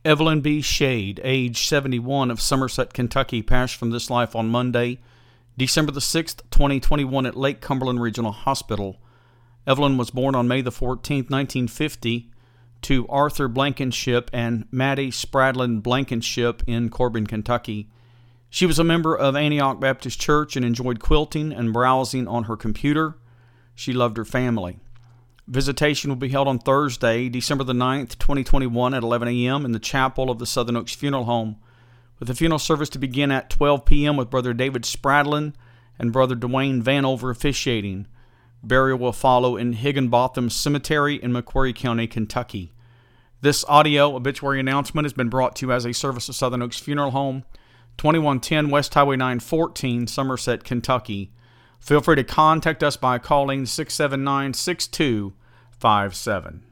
Evelyn B. Shade, age 71, of Somerset, Kentucky, passed from this life on Monday, December the 6th, 2021, at Lake Cumberland Regional Hospital. Evelyn was born on May the 14th, 1950, to Arthur Blankenship and Maddie Spradlin Blankenship in Corbin, Kentucky. She was a member of Antioch Baptist Church and enjoyed quilting and browsing on her computer. She loved her family. Visitation will be held on Thursday, December the 9th, 2021 at 11 a.m. in the chapel of the Southern Oaks Funeral Home, with the funeral service to begin at 12 p.m. with Brother David Spradlin and Brother Dwayne Vanover officiating. Burial will follow in Higginbotham Cemetery in Macquarie County, Kentucky. This audio obituary announcement has been brought to you as a service of Southern Oaks Funeral Home, 2110 West Highway 914, Somerset, Kentucky. Feel free to contact us by calling 679-6257.